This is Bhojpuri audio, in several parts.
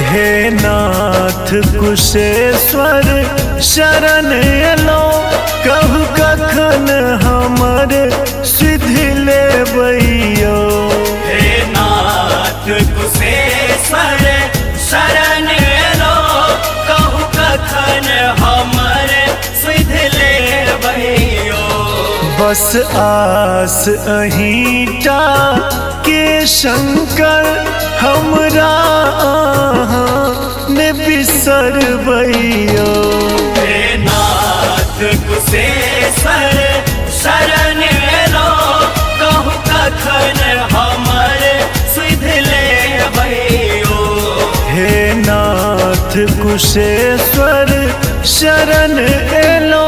हे नाथ कुशेश्वर शरण एलो, कहु कखन हमर सिद्धि लेबैयो। हे नाथ कुशेश्वर शरण एलो, कहु कखन हमर सिद्धि लेबैयो। बस आस अहींटा के शंकर हमरा ने बिसरबैयो। हे नाथ कुशेश्वर शरण एलो, कहु कखन हमर सिद्धि लेबैयो। हे नाथ कुशेश्वर शरण एलो।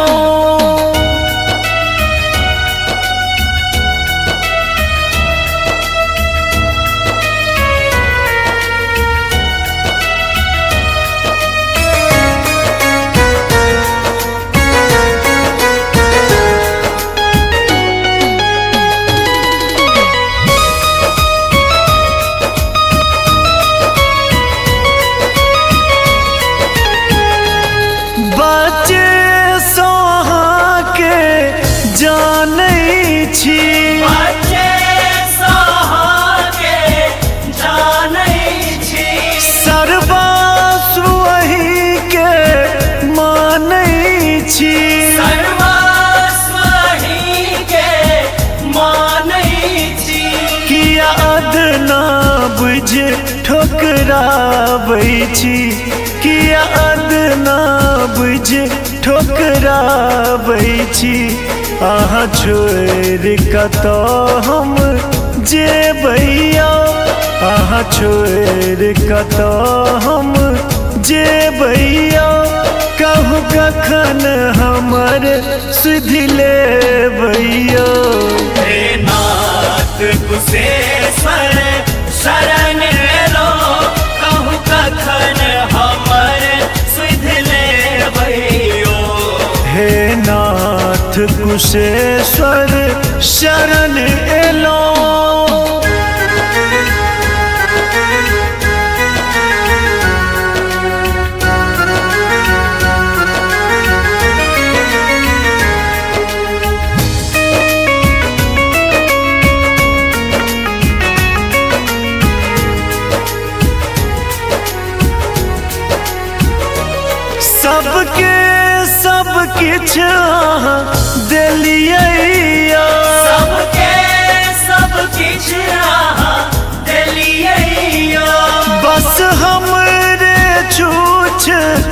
बच्चे सोहाके जानै छी, बच्चे सोहाके जानै छी। सर्वस्व अहींके मानै छी। सर्वस्व अहींके मानै छी। किया अदना बुझि ठोकराबै छी, किया अदना बुझि ठोकराबै छी। अहाँ छोड़ि कतऽ हम जेबैया, अहाँ छोड़ि कतऽ हम जेबैया। कहु कखन हमर सिद्धि लेबैयो। हे नाथ कुशेश्वर शरण एलो, कहु कखन हमर सिद्धि लेबैयो। हे नाथ कुशेश्वर शरण एलो। सबके सब किछ अहाँ देलियै, सबके सब किछ अहाँ देलियै। बस हमरे छूछ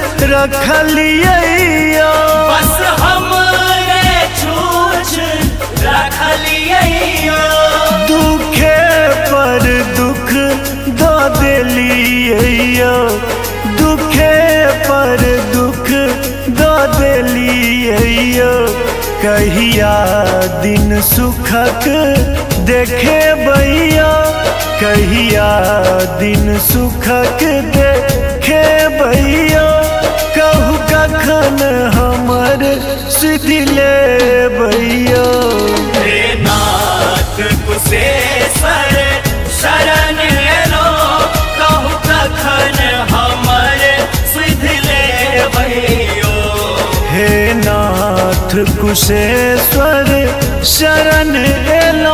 रखलियै। बस हमरे छूछ रखलियै। दुखे पर दुख दऽ देलियै, दुखे पर दुख दऽ देलियै। कहिया दिन सुखक देखेबैया, कहिया दिन सुखक देखेबैया। कहु कखन हमर सिद्धि लेबैयो। हे नाथ कुशेश्वर शरण एलो, कहु कखन हमर सिद्धि लेबैयो। हे नाथ कुशेश्वर शरण एलो।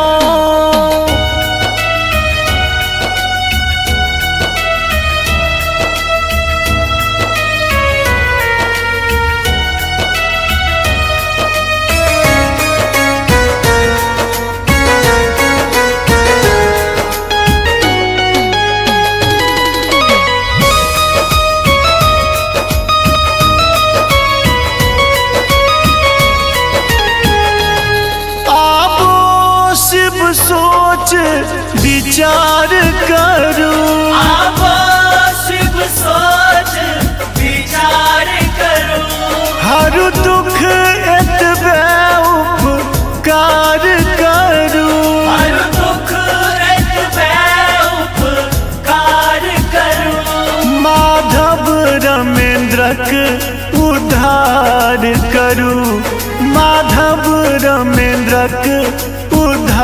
सोच विचार करू, आब शिव सोच विचार करू। हर दुख एतबे उपकार करू, हर दुख एतबे उपकार करू। माधव रमेंद्रक उद्धार करू, माधव रमेंद्रक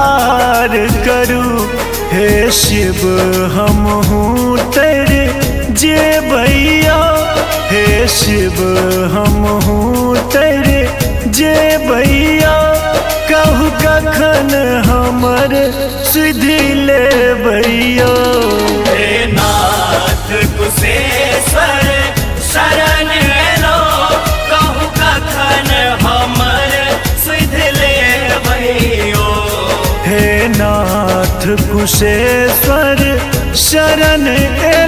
उद्धार करू। हे शिव हमहूँ तेरे जे भैया हे शिव हम हूँ तेरे जे भैया कहू कखन हमर सिद्धि ले भैया हे नाथ कुशेश्वर शरण लो कहू कखन हमर सिद्ध ले भैयो हे नाथ कुशेश्वर शरण